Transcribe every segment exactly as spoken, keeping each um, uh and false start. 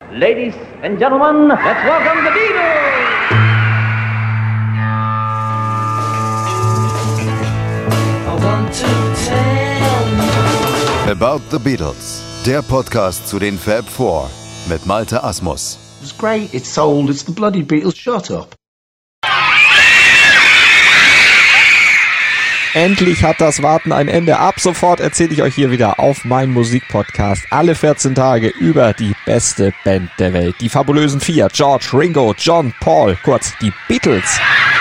Ladies and gentlemen, let's welcome the Beatles! I want to tell you About the Beatles, der Podcast zu den Fab Four mit Malte Asmus. It's great, it's sold, it's the bloody Beatles, shut up. Endlich hat das Warten ein Ende. Ab sofort erzähle ich euch hier wieder auf meinem Musikpodcast alle vierzehn Tage über die beste Band der Welt. Die fabulösen vier, George, Ringo, John, Paul, kurz die Beatles.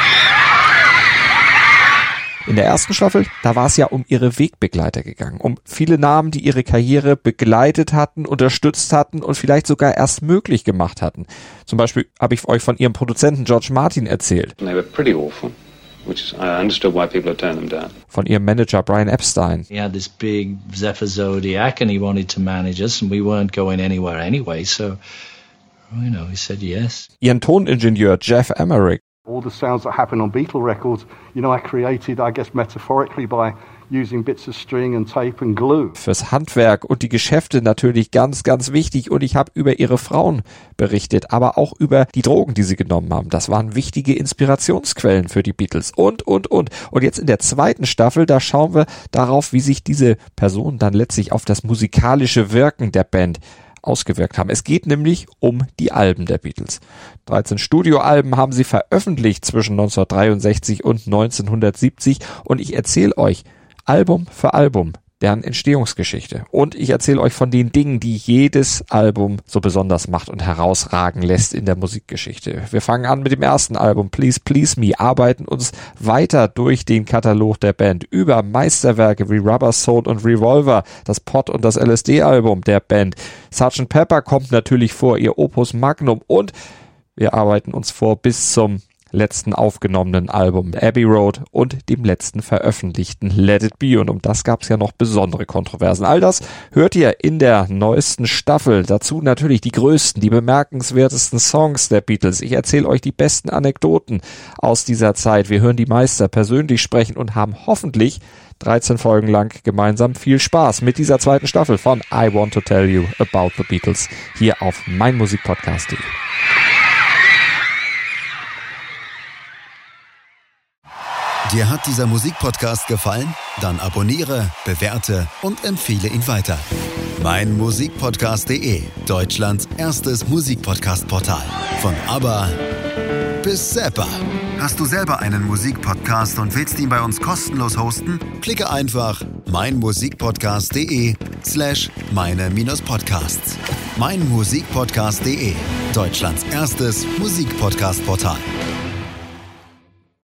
In der ersten Staffel, da war es ja um ihre Wegbegleiter gegangen, um viele Namen, die ihre Karriere begleitet hatten, unterstützt hatten und vielleicht sogar erst möglich gemacht hatten. Zum Beispiel habe ich euch von ihrem Produzenten George Martin erzählt. They were pretty awful. Which is, I understood why people had turned them down. Von ihrem Manager Brian Epstein. He had this big Zephyr Zodiac and he wanted to manage us and we weren't going anywhere anyway, so, you know, he said yes. Ihren Toningenieur Jeff Emerick. All the sounds that happen on Beatle records, you know, I created, I guess, metaphorically by using bits of string and tape and glue. Fürs Handwerk und die Geschäfte natürlich ganz, ganz wichtig. Und ich habe über ihre Frauen berichtet, aber auch über die Drogen, die sie genommen haben. Das waren wichtige Inspirationsquellen für die Beatles und, und, und. Und jetzt in der zweiten Staffel, da schauen wir darauf, wie sich diese Personen dann letztlich auf das musikalische Wirken der Band ausgewirkt haben. Es geht nämlich um die Alben der Beatles. dreizehn Studioalben haben sie veröffentlicht zwischen neunzehnhundertdreiundsechzig und neunzehnhundertsiebzig und ich erzähle euch Album für Album deren Entstehungsgeschichte. Und ich erzähle euch von den Dingen, die jedes Album so besonders macht und herausragen lässt in der Musikgeschichte. Wir fangen an mit dem ersten Album, Please Please Me, arbeiten uns weiter durch den Katalog der Band über Meisterwerke wie Rubber Soul und Revolver, das Pod und das L S D-Album der Band. Sergeant Pepper kommt natürlich vor, ihr Opus Magnum, und wir arbeiten uns vor bis zum letzten aufgenommenen Album Abbey Road und dem letzten veröffentlichten Let It Be, und um das gab es ja noch besondere Kontroversen. All das hört ihr in der neuesten Staffel. Dazu natürlich die größten, die bemerkenswertesten Songs der Beatles. Ich erzähle euch die besten Anekdoten aus dieser Zeit. Wir hören die Meister persönlich sprechen und haben hoffentlich dreizehn Folgen lang gemeinsam viel Spaß mit dieser zweiten Staffel von I Want to Tell You About the Beatles hier auf meinmusikpodcast punkt de. Dir hat dieser Musikpodcast gefallen? Dann abonniere, bewerte und empfehle ihn weiter. meinmusikpodcast punkt de, Deutschlands erstes Musikpodcast-Portal. Von ABBA bis Zappa. Hast du selber einen Musikpodcast und willst ihn bei uns kostenlos hosten? Klicke einfach meinmusikpodcast punkt de slash meine-podcasts. meinmusikpodcast punkt de, Deutschlands erstes Musikpodcast-Portal.